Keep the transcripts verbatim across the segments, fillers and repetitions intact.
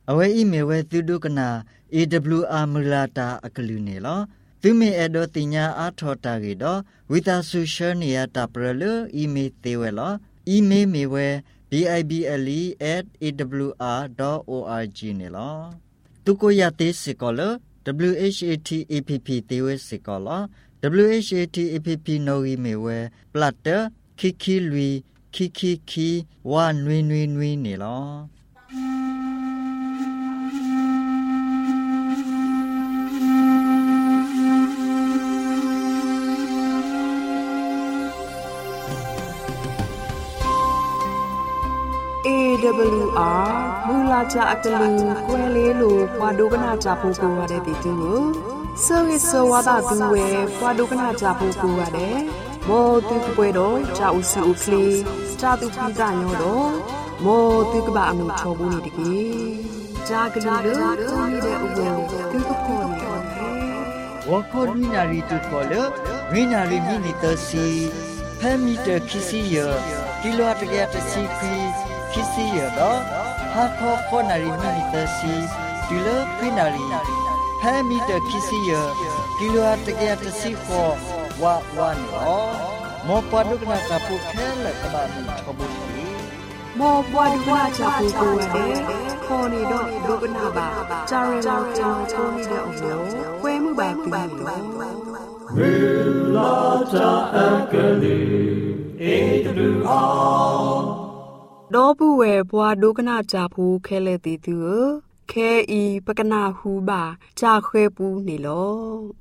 အဝဲအီမေဝဲသူဒုကနာ A W R မလာတာအကလူနေလောသူမေအဒိုတင်ညာအာထောတာကေတော့ဝီတာဆူရှယ်နီယာတာပရလအီမေသေးဝဲလောအီမေမေဝဲ bible at a w r dot org နေလောသူကိုရသေးစကောလ w h a t a p p သေးဝဲစကောလ w h a t a p p နိုဝီမေဝဲ platter ခိခိလွီခိခိခိဝါနွေနွေနွေနေလော A W R မူလာကြအတလူကွဲလေးလိုပွာဒုကနာကြဖို့ကိုရတဲ့တီတူကိုဆောရဆောဝါတာသူဝဲပွာဒုကနာကြဖို့ကိုရတယ်မောတူပွဲတော့ကြာဦးစီဦးကလေးကြာသူပိတာညောတော့မောတူကဘာအမှုချောဘူးနေတကြီးကြာကလေးလို့တူနေတဲ့ဥပ္ပေတူကခေါ်နေတယ်ဝါခေါ်ဝိနာရီတူခေါ်လို့ဝိနာရီမိနီတစီဖဲမီတခီစီယကီလိုတကရတစီခီခီစီယတော့ဟာခေါ်ခေါ်နာရီမိနီတစီဒီလိုဖိနာရီဖဲမီတခီစီယကီလိုတကရတစီခေါ်ဝါဝါနော်မောပဒုကနာကပုခဲလကဘာမီချဘုတီမောပွားဒုကနာချပူကိုရတယ်ခေါ်နေတော့ဒုကနာပါဂျာရီလာကျော်ချိုးနေတဲ့အုံလို့ခွဲမှုပါပြီးတော့ဝေလာချာအကလေးအေတူအောင်ဒေါ်ဘူးဝဲပွားဒုကနာချပူခဲလေတီသူခဲဤပကနာဟူပါဂျာခွဲပူနေလော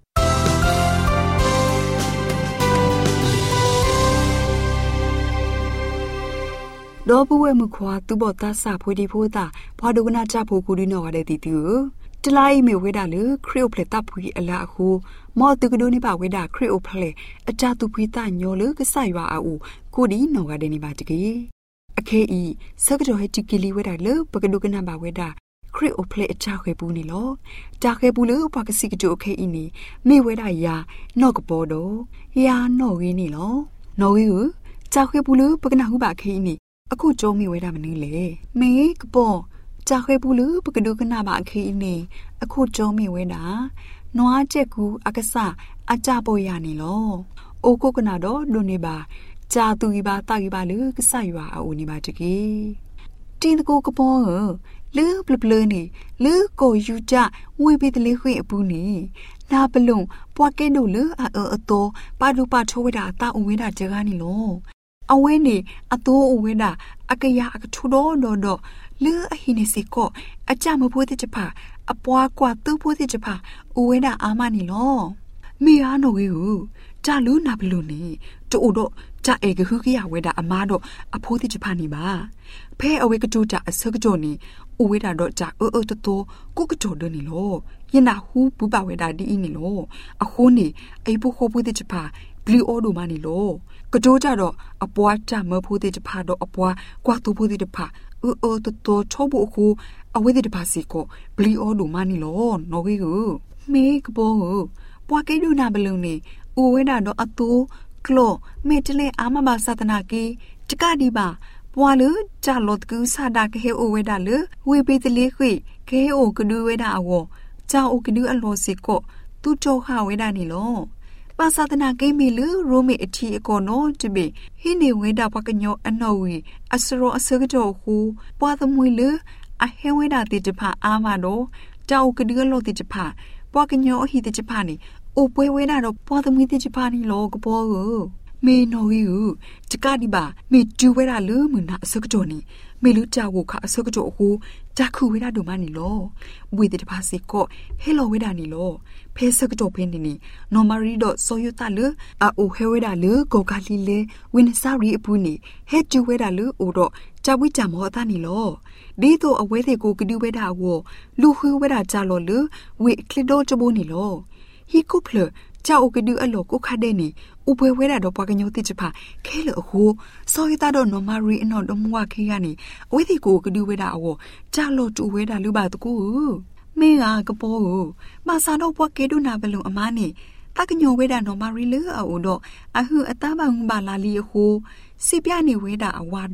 ဒေါ်ဘူးဝဲမခွာသူဘောတာစာဖွေဒီဖိုးတာဘွာဒုကနာချဖို့ကူဒီနော်ရတဲ့တီတူတလိုက်မေဝဲတာလေခရီအိုဖလက်တပ်ဖွေအလာအခုမော်တူကဒိုနေပါဝဲတာခရီအိုဖလက်အကြသူဖွေတာညောလေကဆရွာအူကိုဒီနော်ရတဲ့နေပါတကြီးအခဲဤစကတော်ဟတီကီလီဝဲတာလေပကဒုကနာပါဝဲတာခရီအိုဖလက်အချခွဲပူနေလောတာခဲပူလေပကစီကတိုအခဲဤနေမေဝဲတာယာနော့ကပေါ်တော့ယာနော်ဝင်းနေလောနော်ဝင်းကိုတာခဲပူလေပကနာဟုပါခဲဤနေအခုကြုံမိဝဲတာမနည်းလေမေကပေါ်ကြာခွေဘူးလူပကဒုကနာပါခီနေအခုကြုံမိဝဲတာနွားချက်ကူအကဆအကြပေါ်ရနေလောအိုကိုကနာတော့ဒုနေပါကြာသူကြီးပါတာကြီးပါလူကဆရွာအိုနေပါတကြီးတင်းတကိုကပေါ်လူပလပလနေလူကိုယူကြဝေးပေးတလေးခွေအပူနေနာပလုံပွားကဲတို့လူအအအတော်ပါဒူပါထိုးဝဲတာအတာအဝဲတာကြကနေလောအဝဲနေအတိုးအဝဲတာအကရအကထူတော့တော့တော့လူအဟိနေစီကိုအကြမဖို့တဲ့ချပါအပွားကွာသူ့ဖို့တဲ့ချပါအဝဲတာအာမနီလောမေအားနော်ဝေဟုကြာလူနာဘလို့နေတူတော့ကြာအေကခုကရဝဲတာအမားတော့အဖိုးတဲ့ချပါနေပါဖဲအဝဲကတူတာအစကကြောနေအဝဲတာတော့ကြာအော်အော်တတော်ကိုကကြောဒနေလောယနာဟူပူပါဝဲတာဒီအင်းနေလောအခုနေအိဖို့ခိုးဖို့တဲ့ချပါဘလီအော်ဒိုမနီလောကတိုးကြတော့အပွားကြမဖို့တဲ့တဖာတော့အပွားကွာတူဖို့တဲ့တဖာအော်အော်တတော်ချောဖို့အခုအဝဲတဲ့တဖာစီကိုဘလီအော်ဒိုမနီလောနော်ဝေကိုမေကဘောကိုပွားကိဒူနာဘလုံနေဦးဝဲတာတော့အတူကလောမေတလေအာမဘာသဒနာကီတကဒီပါပွာလူကြလော့ကူစာဒါကဟေအိုဝဲတာလေဝေပေးတလေခွေခဲအိုကဒူဝဲတာအဝကြောင်အိုကဒူအလောစီကိုသူ့ကြောဟာဝဲတာနေလောပါသဒနာကိမီလူရိုမေအထီအကောနော်တဘေဟိနေဝဲတာပကညောအနော်ဝီအစရောအစကကြောဟူပွာသမွေလူအဟဲဝဲတာတိတဖာအာမတော့ကြောက်ကဒူလောတိတဖာပွာကညောအဟိတိတဖာနေအိုပွဲဝဲတာတော့ပွာသမွေတိတဖာနေလောကဘောကိုမေနော်ဝီဟုတကဒီပါမေတူဝဲတာလူမနာအစကကြောနေမေလူကြောက်ကိုခအစကကြောဟူဂျာခုဝဲတာဒုမနီလောဝေတိတဖာစီကိုဟဲလောဝဲတာနီလောဖဲစကကြောဖင်းနေနော်မာရီတော့ဆိုယတာလူအအိုဟဲဝဲတာလူကိုကလီလေဝင်းစာရီအပူနေဟဲတူဝဲတာလူအိုတော့ကြဝိကြမောတာနီလောဒီတော့အဝဲတဲ့ကိုကဒူဝဲတာကိုလူခွေးဝဲတာကြလောလူဝေကလီတော့ချဘိုးနီလောဟီကုဖလကြောက်ကဒူအလောကိုခတဲ့နေဥပွဲဝဲတာတော့ပွားကညိုတိချပါခဲလို့ဟိုဆိုရတာတော့နော်မာရီအနော်တော့မွားခဲရနေအဝဲတဲ့ကိုကဒူဝဲတာအောကြလို့တူဝဲတာလူပါတကူမေကကပေါ်ကိုမဆာတော့ပွားကေဒူနာဘလုံအမားနေတကညိုဝဲတာနော်မာရီလေအောတော့အဟုအသားပန်ဘာလာလီဟိုစီပြနေဝဲတာအဝါတော့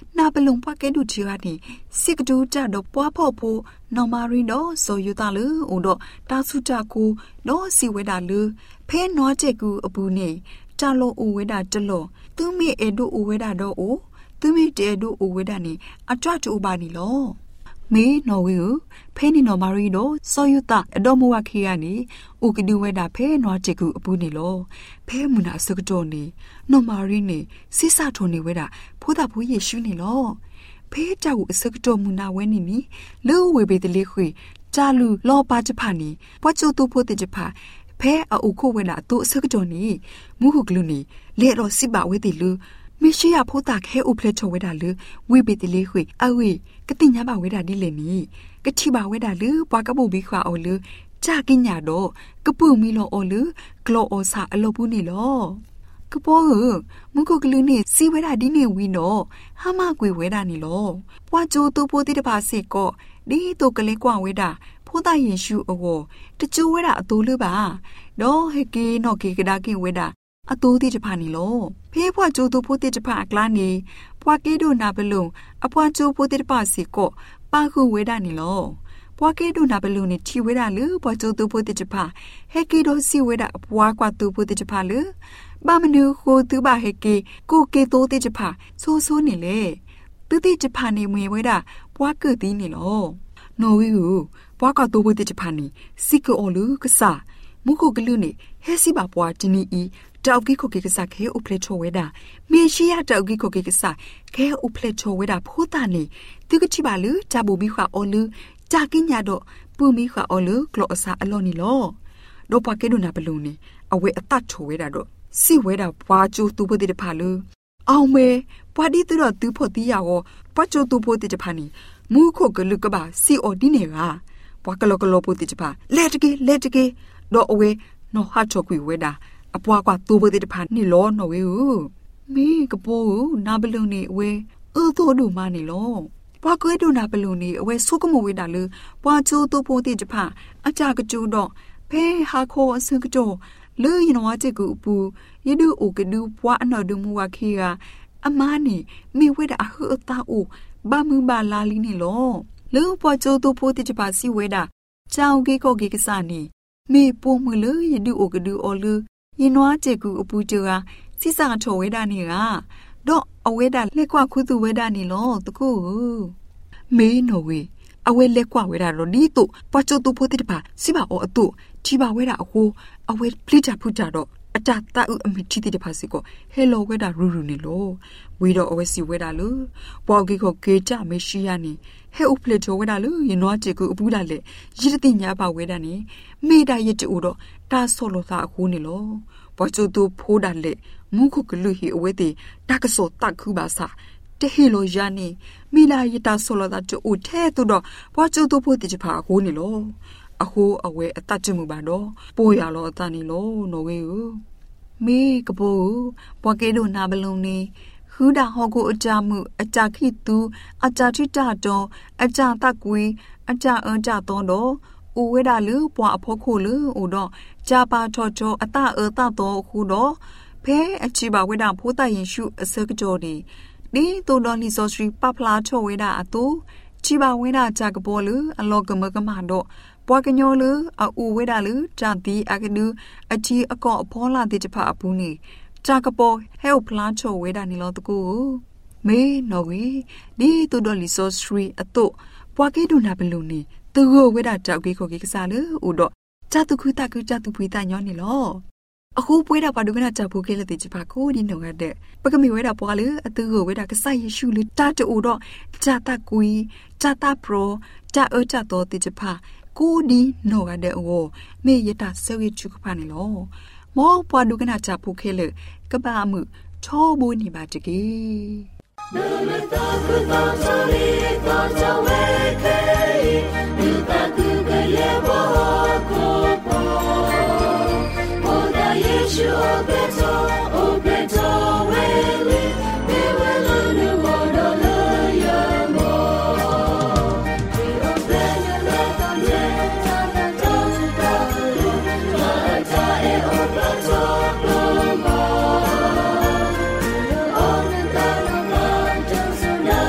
นาเปลุงป้าแกดูเชื่อนี่สิกดูจ่าดอกป้าพ่อโพนอมารินโดโซยูตาลืออุดตาสุจากูโนสิเวดาลือเพนนอเจกูอปูนี่จาโลอูเวดาจโลตุมีเอดูอูเวดาโดโอตุมีเจดูอูเวดานี่อาจจะอูบานี่โลမေနော်ဝေဖဲနေနော်မာရီတော့စောယတာအတော်မဝခေရနေဥကဒီဝဲတာဖဲနွားချေကူအပူနေလောဖဲမူနာစကတော်နေနော်မာရီနေစိစထုံနေဝဲတာဖိုးတာဖိုးယေရှုနေလောဖဲကြောက်အစကတော်မူနာဝဲနေမီလောဝေပေတလေးခွေဂျာလူလောပါချဖာနေပွားချိုတူဖိုးတဲ့ချဖာဖဲအုတ်ခိုဝဲတာသူအစကတော်နေမူဟုကလူနေလေတော့စိပါဝဲတိလူမရှိရဖိုးတာခဲဥဖလက်ချောဝဲတာလူဝေပေတလေးခွေအဝေကတိညာပါဝဲတာဒီလေနီကတိပါဝဲတာလူပွားကပူဘီခွာအော်လူကြာကင်းညာတော့ကပူမီလောအော်လူကလောအော်စာအလောပူနေလောကပေါ်မုကကလူနေစီဝဲတာဒီနေဝီနော်ဟာမကွေဝဲတာနေလောပွားချိုတူပိုတိတပါစေကောဒီတိုကလေးကွာဝဲတာဖိုးတာယေရှုအောတချိုးဝဲတာအတူလူပါတော့ဟေကေနော်ကေကဒါကင်ဝဲတာအတူတိတဖာနေလောဖေးဖွားချိုတူပိုတိတဖာကလာနေပွားကေဒိုနာဘလုံအပွားချိုပိုတိတပါစေကောပါခုဝဲတာနေလောပွားကေဒိုနာဘလုံနေချီဝဲတာလူပွားချိုတူပိုတိတဖာဟေကေဒိုစီဝဲတာအပွားကွာတူပိုတိတဖာလူဘာမနူခိုတူပါဟေကေကိုကေတိုတိတဖာဆိုးဆိုးနေလေတူတိတဖာနေမွေဝဲတာပွားကေတီးနေလောနော်ဝီကိုပွားကတူပိုတိတဖာနေစီကောလူကစားမုခိုကလူနေဟဲစီပါပွားတနီအီတောက်ကြီးကိုကေကစားခဲဥပလက်ချိုဝဲတာမေရှိရတောက်ကြီးကိုကေကစားခဲဥပလက်ချိုဝဲတာဖိုးတာနေသူကချိပါလူဂျာဘူဘီခွာအော်လူဂျာကင်းညာတော့ပူမီခွာအော်လူကလောအစာအလော်နီလောတော့ပါကေဒိုနာဘလုံနေအဝဲအတတ်ချိုဝဲတာတော့စီဝဲတာပွားကျူတူဖို့တဲ့ဖာလူအောင်မဲပွားဒီတူတော့သူဖို့တီးရရောပွားကျူတူဖို့တဲ့ဖာနီမူခုကလူကပါစီအော်ဒီနေကပွားကလောကလောဖို့တဲ့ဖာလက်တကေလက်တကေတော့အဝဲနော်ဟာချောခွေဝဲတာအပွားကွာတူဖို့တဲ့ဖာနီလောနော်ဝေဦးမီကပိုးနာဘလုံနေအဝဲအသောဒူမနေလောပွားကွဲဒူနာဘလုံနေအဝဲဆုကမဝဲတာလူပွားကျူတူဖို့တဲ့ဖာအကြကကျူတော့ဖဲဟာခိုအစကကြောလူယနဝချေကူပူယဒူအိုကဒူပွားအနော်ဒူမူဝခေကအမားနေမိဝဲတာအဟအတာအိုဘာမူဘာလာလီနေလောလူပွားကျိုးတူဖို့တိချပါစီဝဲတာကြောင်ကေကိုကေကစားနေမိပိုးမလူယဒူအိုကဒူအော်လူယနဝချေကူအပူကျူကစိစာထောဝဲတာနေကတော့အဝဲတာလက်ကွာခုသူဝဲတာနေလောတကူမေနော်ဝေအဝဲလက်ကွာဝဲတာတော့ဒီတို့ပွားကျိုးတူဖို့တိတပါစီပါအော်အတူချီပါဝဲတာအကိုအဝဲပလိတာဖူတာတော့အတာတာဥအမချီတိတပါစီကိုဟဲလိုဝဲတာရူရူနေလို့ဝီတော့အဝဲစီဝဲတာလို့ပွားကြီးကိုကေကြမရှိရနေဟဲဥပလက်ချိုဝဲတာလို့ယနွားချေကူအပူတာလေရစ်တိညာပါဝဲတာနေမေတာရစ်တူတော့တာဆော်လို့သာအခုနေလို့ပွားချိုတူဖိုးတာလေမူခုကလူဟီအဝဲတီတာကဆောတက်ခုပါစာတဟီလိုယာနေမိလာရတာဆော်လို့သာတူထဲတူတော့ပွားချိုတူဖိုးတိချပါအခုနေလို့အခုအဝဲအတတ်ချမှုပါတော့ပို့ရလောအတန်နေလို့နော်ဝေကိုမေကပိုးပွားကေဒိုနာဘလုံနေခူဒါဟောကိုအကြမှုအကြခိတူအကြထိတာတော့အကြတက်ကွေအကြအကြတော့တော့ဥဝဲတာလူပွားအဖို့ခိုလူဥတော့ဂျာပါထော်ထော်အတအတတော့ခုတော့ဖဲအချီပါဝဲတာဖိုးတရင်ရှုအစကကြောဒီဒီတူတော်လီဆိုစထရီပပလာထော်ဝဲတာအတူချီပါဝဲတာဂျာကပေါ်လူအလောကမကမတော့ပွားကညောလူအူဝဲတာလူဂျာတီအကနူအချီအကောအဖောလာတိတဖအပူနေဂျာကပေါ်ဟဲ့ဖလားချိုဝဲတာနေလို့တကူမေနော်ဝေဒီတူတော်လီဆိုစထရီအတူပွားကေဒူနာဘလူနေသူကိုဝဲတာကြောက်ကေခိုကေကစားလူဥတော့ဂျာတူခုတကူဂျာတူဖွေတာညောနေလို့အခုပွေးတာပါဒုကနာဂျာဖိုကေလက်တိချပါကိုဒီနော်ရတဲ့ပကမီဝဲတာပွားလူအတူကိုဝဲတာကစားယေရှုလူတာတူတော့ဂျာတာကွီဂျာတာပရိုဂျာအဂျာတော်တိချပါကိုဒီနော်ရတဲ့အောမေယတာဆေဝေချူကပါနေလို့မောပွားဒုကနာဂျာဖိုကေလကဘာမှုချောဘူးနေပါတကေလူမတာကူတာချာလီတာချဝဲခေလူတာကူကရေဘောကိုပေါ်ဘောဒာယေရှုဘက်တော်အိုဘက်တော်ဝဲလီဘေဝဲလူလူဘောတော်လရမောဒီအိုဘဲရလေတောင်းတဲ့တာတာတောင်းတာလူတာတာအေအိုဘက်တော်ဘောမော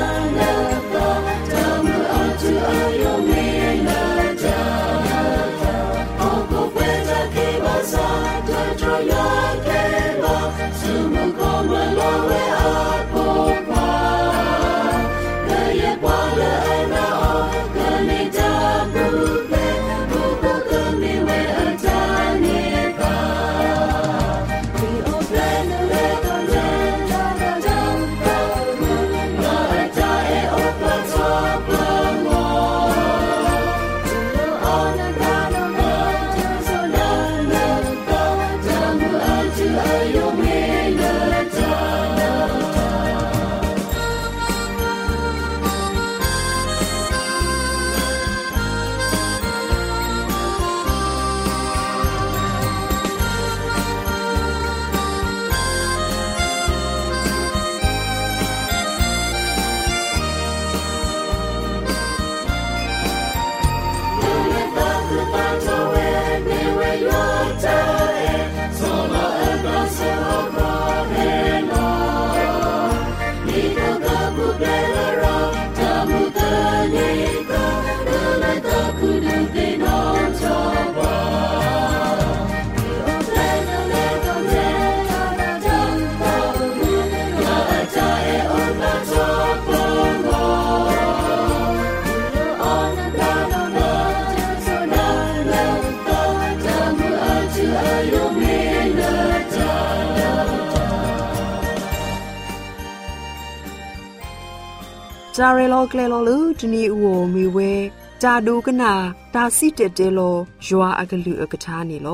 จาเรโลเกลโลลูจนีอวมีเวจาดูกนาตาซิเตเตโลยัวอากลือกะทานีโล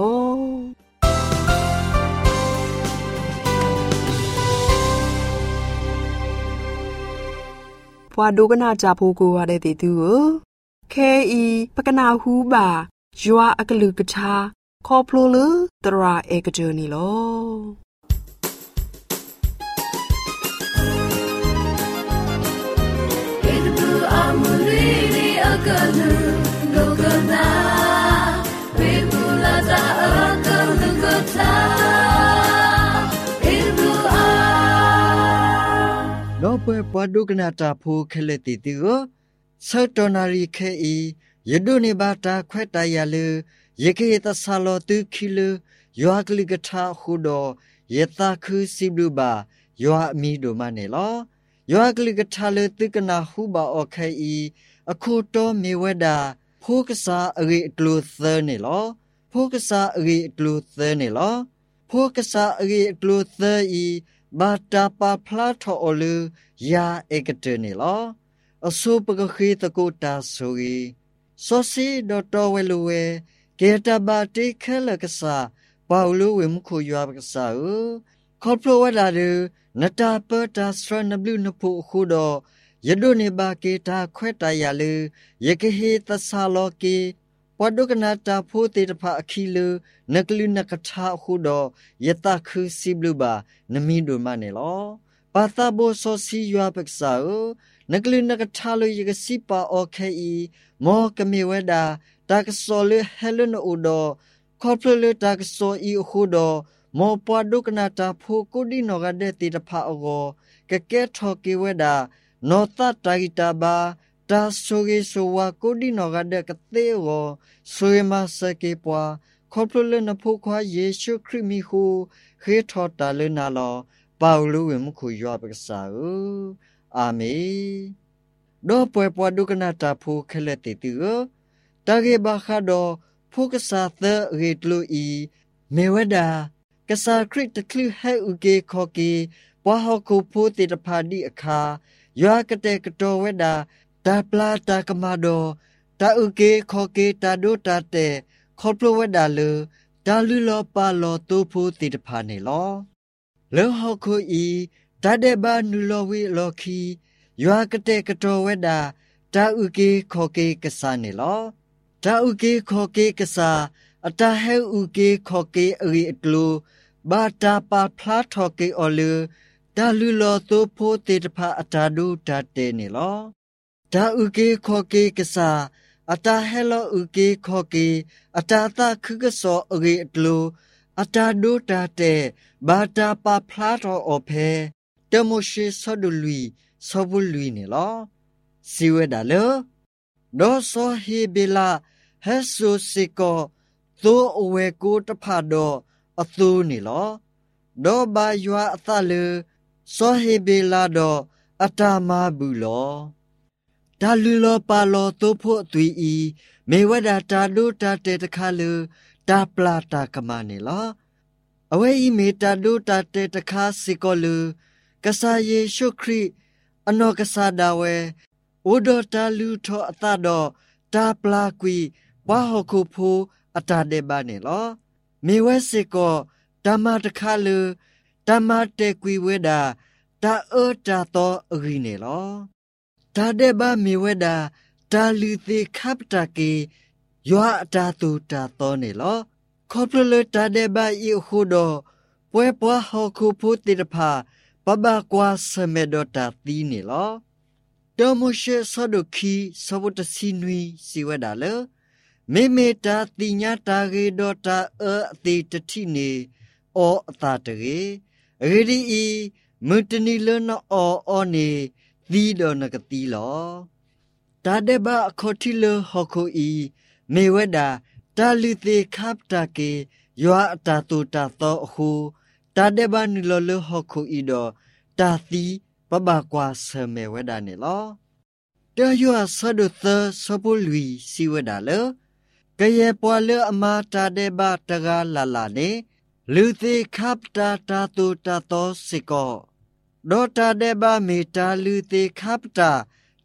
พวาดูกนาจาพูกูวาเดติตูเคอีปกนาฮูบายัวอากลือกะทาคอพลูลูตราเอกเจนีโล Amuri akalu lokana bebulata akalu kota irbu a Lope padukna ta phu kheleti tu satonari khei yeduni bata khweta yalu yeke ta salo tu khilu yoakli gatha hudo yeta khu siblu ba yoa mi do mane lo yoakli gatha le tikana huba okhei akhoto meweda phokasa agi tlu thar ne lo phokasa agi tlu thar ne lo phokasa agi tlu thar I bata pa phla tho olu ya ekate ne lo aso pagakhi takota sogi sosi doto weluwe keta ba te khela kasa paulu wem khu ywa kasa u khoplo wada de nata pata stranablu napu khudo yadone ba keta khweta yalu yekehe tasaloke padukanata phote tapha akhilu naklu nakatha khudo yata khu siblu ba nami do mane lo pata bo sosi ywa paksa u naklu nakatha lo yekasi pa okhei mo kame weda takasolu helun udo khoplo takso I khudo mo padukanata pho kodi nogade ti tapha ogo keke thoke weda nota taita ba ta soge sowa kodi nogade kate go soema sake pwa khoplo na pho khwa Yesu Christ hu he thota le na lo Paulu wem khu ywa paksa u amen do pwe padukanata pho khelete tu tage ba kha do phokasa the retlu I meweda kasa Christ taklu he uge khoke pwa hokku pho te taphadi akha ywa kate kato weda ta pla ta kamado ta uge khoke ta do ta te khoplo weda lu ta lu lo pa lo to pho te taphane lo lo hokku I ta de ba nu lo wi lo khi ywa kate kato weda ta uge khoke kasa ne lo ta uge khoke kasa ata he uge khoke ri atlu ba ta pa phla thoke olu ta lu lo to pho te tapha atadu ta te ne lo ta uge khoke kasa ata he lo uge khoke ata ta khukaso ri atlu atadu ta te ba ta pa phla tho ophe temoshi sodului sobului ne lo siwe da lo do so he bela heso siko to owe ko tapha do athu ni lo do ba ywa athalu so he bela do atama bu lo ta lu lo pa lo to pho tui I me wada ta do ta te takhalu ta pla ta kama ni lo awe I me ta do ta te takha sikolu kasa Yesu Christ ano kasa da we odo ta lu tho atha do ta pla kwi wa hokku pho ata de ba ne lo me we siko tama takhalu tama te kwi weda ta o ta to ri ne lo ta de ba me weda ta lu the khapta ke ywa ta tu ta to ne lo khoplo ta de ba I khudo pwe pwa hokku pho te tapha paba kwa samedo ta ti ne lo Domoshe sodoki sabotasi nui siweda le memeta tinya tage dota e ti tatine o atate redi I mutani le no o one ti do nakati lo tadeba khoti le hoko I meweda talite khapta ke ywa atatu ta to hu tadeba ni lo le hoko I do ta ti paba kwa seme weda ne lo de ywa sadutha sabului si weda le kaye pwa le ama ta de ba taga la la ne lu the khapta ta tu ta to siko do ta de ba me ta lu the khapta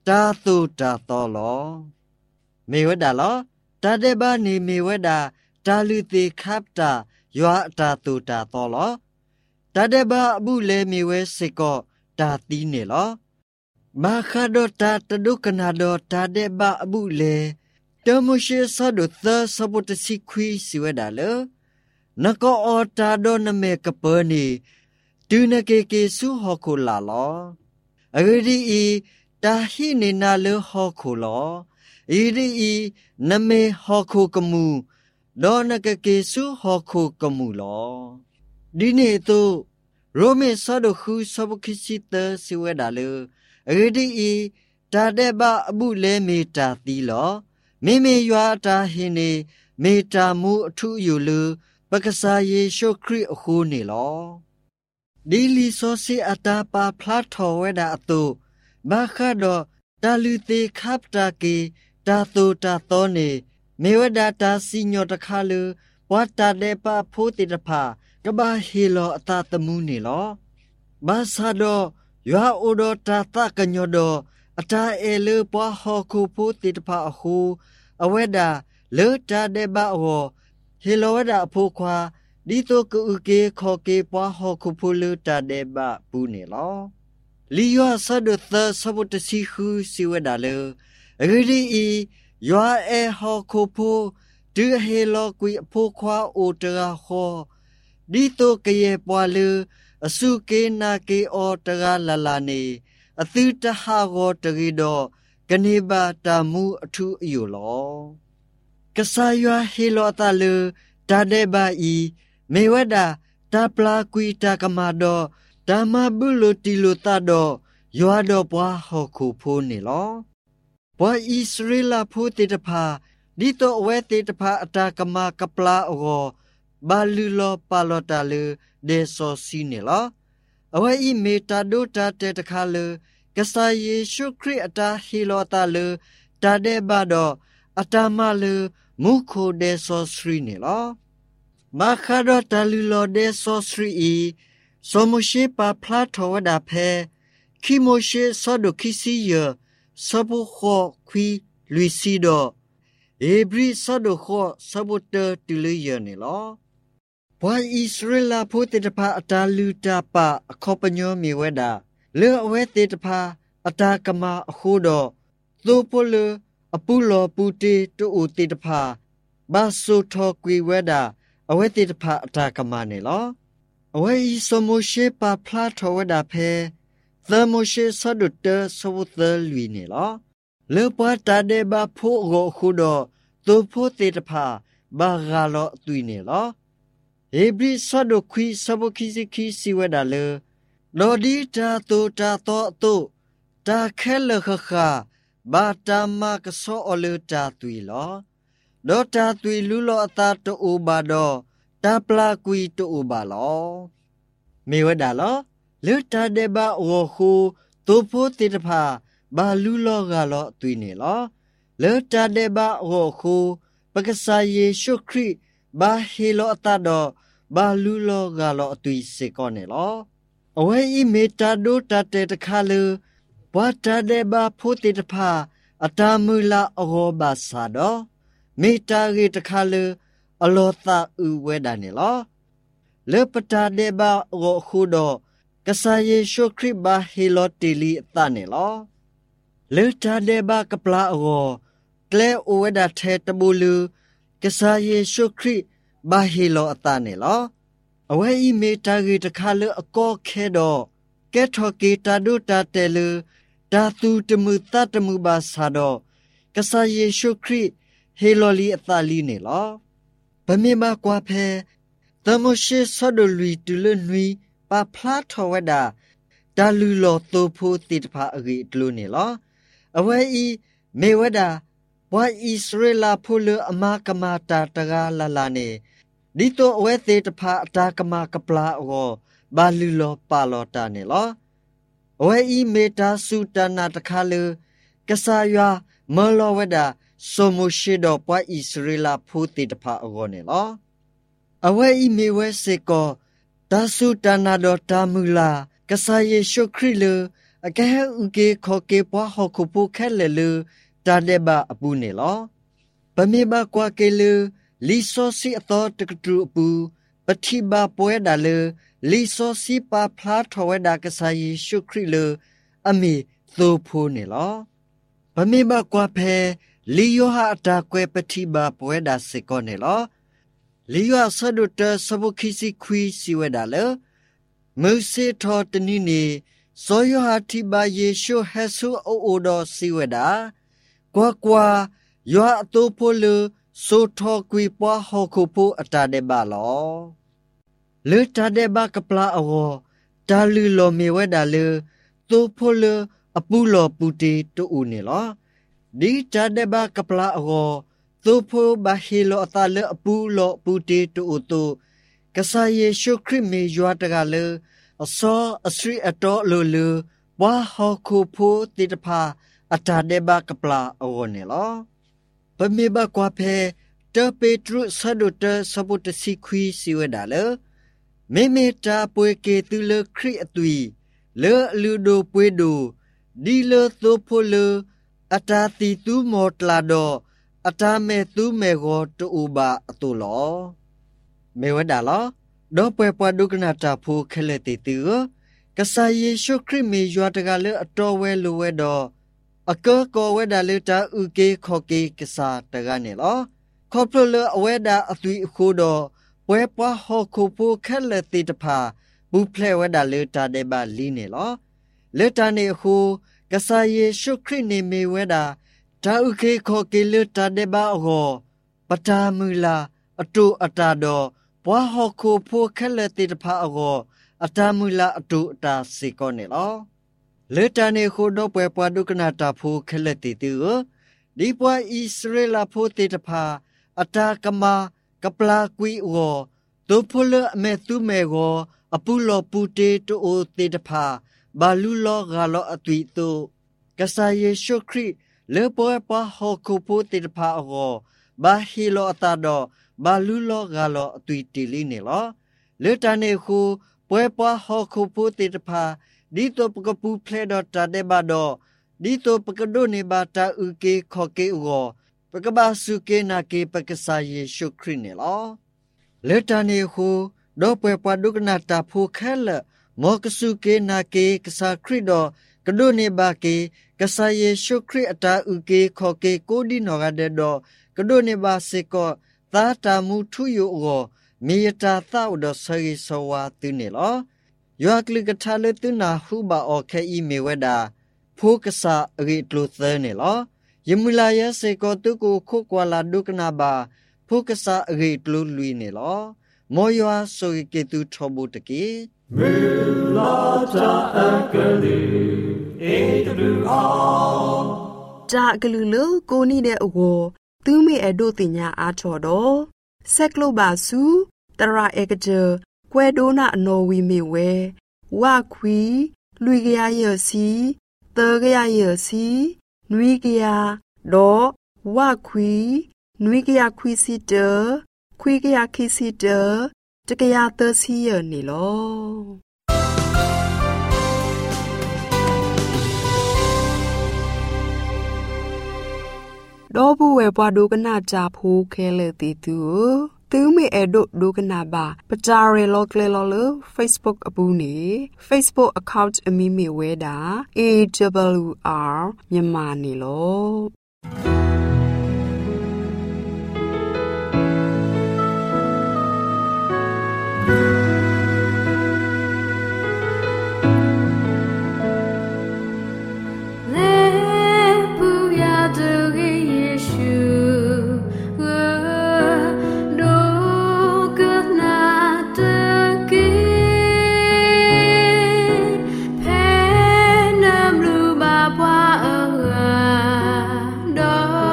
ตาตูตาตอลอเมวดาลอตาเดบานีเมวดาตาลุติคับตายัวตาตูตาตอลอตาเดบาบุเลเมเวสิโกตาตีเนลอมาคาโดตาตดุกนาโดตาเดบาบุเลตมุเชสอดุเตสบุตสิควีสิเวดาเลนกออตาโดนเมกเปนีตูนเกเกสุฮอคุลาลออเรดีอีตาฮิเนนาเลฮอคุลออีดีอีนเมฮอคุกมูดอนเกเกสุฮอคุกมูลอดิเนตุโรเมสอดุคูสบุคิสิเตสิเวดาเลอเรดีอีตาเดบาอบุเลเมตาตีลอเมเมยัวตาฮิเนเมตามูอทุอยู่ลือปกษาเยชูคริอคูเนลอดีลีโซซีอัตาปาพลาทอเวดาอตุบาคาดอตาลุเตคับตาเกตาตูตาโตเนเมวดาตาสิญอตคาลือวาตาเดปาโพติตภากบาเฮโลอตาตมูเนลอบาซาดอยัวโอดอตาตะกะญอดอအတားအဲလေပွားဟောခုဖို့တိတဖာအခုအဝဲတာလေတာတဲ့ဘဝဟေလောဝဒအဖို့ခွာဒီတော့ကူကေခေါ်ကေပွားဟောခုဖို့လေတာတဲ့ဘပူနေလောလီယောဆဒသဆဘတစီခုစီဝဒါလေရီဒီအီယောအဲဟောခုဖို့ဒီဟေလောကွီအဖို့ခွာအိုတရာဟောဒီတော့ကေပွားလေအစုကေနာကေအောတရာလလာနေအသီတဟာကိုတရီတော့ကနေပါတာမှုအထုအယူလောကဆာယွာဟီလောတာလူတာဒေဘာဤမေဝဒတာပလာကွီတာကမာတော့ဓမ္မบุလုတီလူတာတော့ယွာတော့ဘွားဟောခုဖိုးနေလောဘွားဣစရေလဖိုးတေတဖာဒီတော့အဝဲတေတဖာအတာကမာကပလာအောဘာလူလောပါလောတာလူဒေဆိုစီနေလောအဝဲဤမေတာဒိုတာတေတခါလေကဆာယေရှုခရစ်အတာဟီလောတာလေတာဒေဘာတော့အတာမလေမုခိုဒေဆိုစရီနေလောမာခါတော့တာလူလောဒေဆိုစရီဤဆိုမရှိပါဖလာထောဝဒါဖဲခိမိုရှိဆောဒိုခိစီယဆဘူခောခွီလူစီတော့အေဘရီဆောဒိုခောဆဘူတတူလီယနေလောဘွာဣစရေလဖိုတေတဖာအတာလူတာပါအခောပညောမီဝဲတာလေအဝဲတေတဖာအတာကမာအခုတော့သို့ပိုလအပူလောပူတေတူဦးတေတဖာဘာဆိုထောကွေဝဲတာအဝဲတေတဖာအတာကမာနေလောအဝဲဤစမိုရှိပါဖလာထောဝဲတာဖဲသမိုရှိဆဒုတဆဝသလွီနေလောလေပွားတာဒေဘာဖိုးကိုအခုတော့သို့ဖိုးတေတဖာဘာဂါလောတွီနေလောเฮบริสดควีสบคิซิคิสิเวดาเลลอดีตาโตตาโตโตตาแค่เลขะบาตามากะโซอเลตาตุยลอดอตาตุยลุลอตาโตอูบาดอตาปลากุยโตอูบาลอเมวดาลอเลตาเดบาโอคูโตโพติตภาบาลุลอกาลอตุยเนลอเลตาเดบาโอคูปกษาเยซูคริบาเฮโลตาดอบาลูโลกาโลตุยเซกอเนลอအဝဲဤမေတာဒိုတတေတခါလူဘဝတဒေဘာဖိုတိတဖာအတာမူလာအောဘာသာတော့မေတာရီတခါလူအလောတာဥဝဲဒါနေလောလေပတာဒေဘာအောခုတော့ကဆာယေရှုခရစ်ဘာဟီလိုတီလီအတနေလောလေတာဒေဘာကပလာအောကလေအိုဝဲဒါထဲတဘူလူကဆာယေရှုခရစ်ဘာဟီလိုအတနေလောအဝဲဤမေတာရီတခါလေအကောခဲတော့ကဲထော်ကေတာဒုတာတဲလူတာသူတမှုတတမှုဘာသာတော့ကဆာယေရှုခရစ်ဟေလိုလီအတလီနေလောဗမေမကွာဖဲသမရှိဆဒလူတူလနွီပါဖလာထောဝဒါတာလူလောတိုဖိုတိတဖာအဂီတလူနေလောအဝဲဤမေဝဒါဘွာဣစရေလဖိုလအမကမာတာတကားလာလာနေဒီတော့အဝဲသေးတဖာအတာကမာကပလာအောဘာလူလောပါလောတာနေလောအဝဲဤမေတာစုတနာတခါလူကဆာယွာမေလောဝဒါဆိုမိုရှိတော့ဘွာဣစရေလဖိုတိတဖာအောနေလောအဝဲဤမေဝဲစေကောတာစုတနာတော့တာမူလာကဆာယေရှုခရစ်လူအကဲဥကေခေါ်ကေပွားဟောခုပုခဲလေလူတာဒေဘာအပူနေလောပမေဘကွာကေလူလီဆိုစီအတော်တကတူအပူပတိဘာပွဲဒါလူလီဆိုစီပါဖလားထဝဲဒါကစားယေရှုခရစ်လူအမီသို့ဖိုးနေလောပမေဘကွာဖဲလီယောဟာအတာကွဲပတိဘာပွဲဒါစေကောနေလောလီယောဆဒုတဆဘခိစီခွီစီဝဲဒါလူမုစေထောတနိနေစောယဟာတိဘာယေရှုဟေဆုအိုအိုတော်စီဝဲတာကွာကွာယောအတူဖိုလူဆိုထောကွေပွားဟောခုဖိုအတာတဲ့ပါလောလေတာတဲ့ပါကပလာအောတာလူလောမေဝဲတာလေတူဖိုလူအပူလောပူတီတူဦးနေလောဒီတာတဲ့ပါကပလာအောတူဖိုဘာဟီလောအတာလေအပူလောပူတီတူဦးတူကဆာယေရှုခရစ်မေယွာတကလေအစောအစရိအတော်လူလူဝါဟောခုဖိုတိတဖာအတာတဲ့ဘာကပလာအောနေလောပမေဘကွာဖဲတပေတရုဆဒုတဆပုတစီခွီစီဝဒါလေမေမေတာပွေကေသူလခရိအသွီလေလူဒိုပွေဒိုဒီလေသိုဖိုလေအတာတီတူမောတလာဒိုအတာမေတူမေကိုတူဘာအတူလောမေဝဒါလောဒေါ်ပွဲပွားဒုကနာတာဖိုခဲလက်တီတူကဆာယေရှုခရစ်မေယွာတကလေအတော်ဝဲလိုဝဲတော့အကောကောဝဲဒါလေတာဥကေခောကေကဆာတကနေလောခေါပလအဝဲဒါအသွီအခုတော့ပွဲပွားဟောခုဖိုခဲလက်တီတဖာဘူဖလဲဝဲဒါလေတာတဲ့ပါလီနေလောလေတာနေအခုကဆာယေရှုခရစ်နေမေဝဲဒါတာဥကေခောကေလေတာတဲ့ပါအောပတာမူလာအတူအတာတော့ပွားဟောခုဖိုခဲလက်တီတဖာအောအတာမူလာအတူအတာစေကောနေလောလေတန်နေခုတော့ပွဲပွားဒုကနာတာဖိုခဲလက်တီတူဒီပွားဣသရေလဖိုတေတဖာအတာကမာကပလာကွီဝဒုဖိုလအမေသူမေကိုအပူလောပူတေတူအိုတေတဖာဘာလူလောဂါလောအသွီတူကဆာယေရှုခရစ်လေပွဲပွားဟောခုဖိုတေတဖာအောဘာဟီလောအတာတော့ဘာလူလောဂါလောအသွီတီလီနေလောလေတန်နေခုပွဲပွားဟောခုဖိုတေတဖာဒီတိုပကပူဖလေဒတာဒေဘာဒဒီတိုပကဒိုနေဘာတာဥကေခောကေအောပကဘာစုကေနာကေပကဆာယေရှုခရစ်နေလောလေတန်နေခုဒေါ်ပွဲပွားဒုကနာတာဖိုခဲလမောကစုကေနာကေကဆာခရစ်တော်ကဒိုနေဘာကေကဆာယေရှုခရစ်အတာဥကေခောကေကိုဒီနောဂတဲ့တော့ကဒိုနေဘာစေကောသာတာမူထုယိုအောမေယတာသောဒဆေဆောဝါတူနေလောယောကလိကထာလေတုနာဟုဘာအော်ခဲဤမေဝဒါဖိုကဆာရီတလူသဲနေလောယမူလာယစေကောတုကိုခုကွာလာဒုကနာဘာဖိုကဆာရီတလူလူနေလောမောယောဆိုကေတုထောဘုတကေမေလာတာအကလီအေတလူအောတာကလူလူကိုနီတဲ့အဝသူမေအဒိုတင်ညာအားချော်တော့ဆက်ကလိုပါစုတရာအေကကြကွဲဒိုနာအနော်ဝီမေဝဲဝခွီလူကရရစီတောကရရစီနွီကရတော့ဝခွီနွီကရခွီစီတခွီကရခိစီတတကရသစီရနေလောဒေါ်ဘူးဝဲပွားဒုကနာကြဖိုးခဲလေတီတူသူမေအဒိုဒုကနာဘာပတာရေလောကလေလောလ Facebook အပူနေ Facebook account အမီမီဝဲတာ A W R မြန်မာနေလော Bye.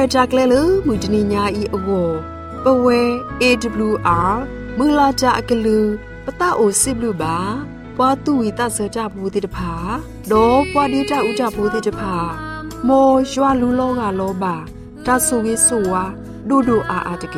จากเลลือมุจนิญาอีอโวปเว เอ ดับเบิลยู อาร์ มือลาจากกลือปะตาโอซิบลูบาปวาตุวิตาเสจาบูติตภาโดปวาดิจาอุจาบูติตภาโมยัวลูโลกาโลบาตาสุวิสุวาดูดูอาอาตะเก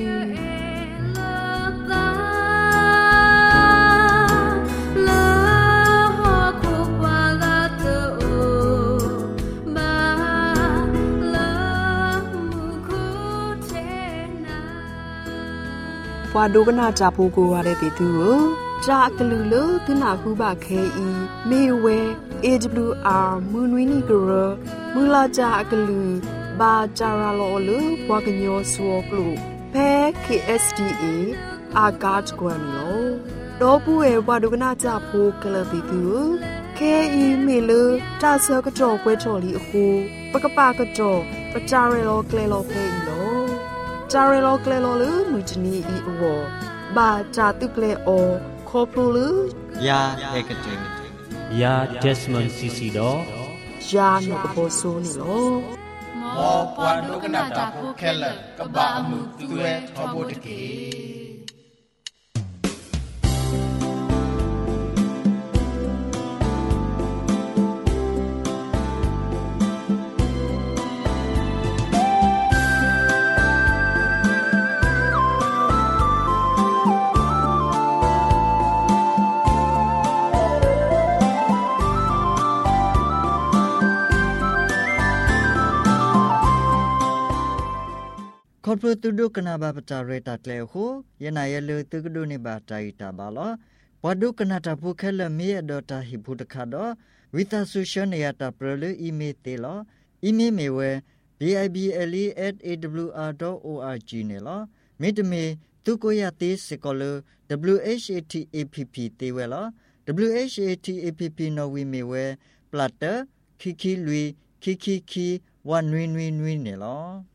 พอดูกันน่าจะพูกูอะไรติดตัวจากลือเลตุนาคูบะเคอีเมเว เอ ดับเบิลยู อาร์ มือนวินีกรมือลาจากลือบาจาราโลลือวากญอสวกลูแพ้ เค เอส ดี เอ อากาศกวนโลดอปูเอพอดูกันน่าจะพูกลติตัวเคอีเมลตาเซกจอกเวทอลีคูปะกะปากะจอปะจาเรโลเกลโลเพอีโลจาเรโลเกลโลลือมุจนีอีอวบาจาตุเกลโอคอพลูลือยาเอกเจยาเดสมอนซีซีดอยาโนกโพโซนี่โลมอปวาโดกนาตาโพแคลกะบะมุตุเวทอโบตะเกคอร์ปตุดุกนาบาปจาเรตัดเลโคยนายเลตุกดุนิบาใจตาบาลปดุกนาตาพุเคลเมียดอตาฮิพุตคาดอวิตาสุชเนียตาเปรลอีเมเตลอีเมเมเว บี ไอ บี แอล อี แอท เอ ดับเบิลยู อาร์ ดอท โอ อาร์ จี เนลมิดเมตุโกยาติสกอล ดับเบิลยู เอช เอ ที เอ พี พี เตเวล ดับเบิลยู เอช เอ ที เอ พี พี นวีเมเวปลัตเตอร์คิคิลุยคิคิคิวันวินวินวินเนล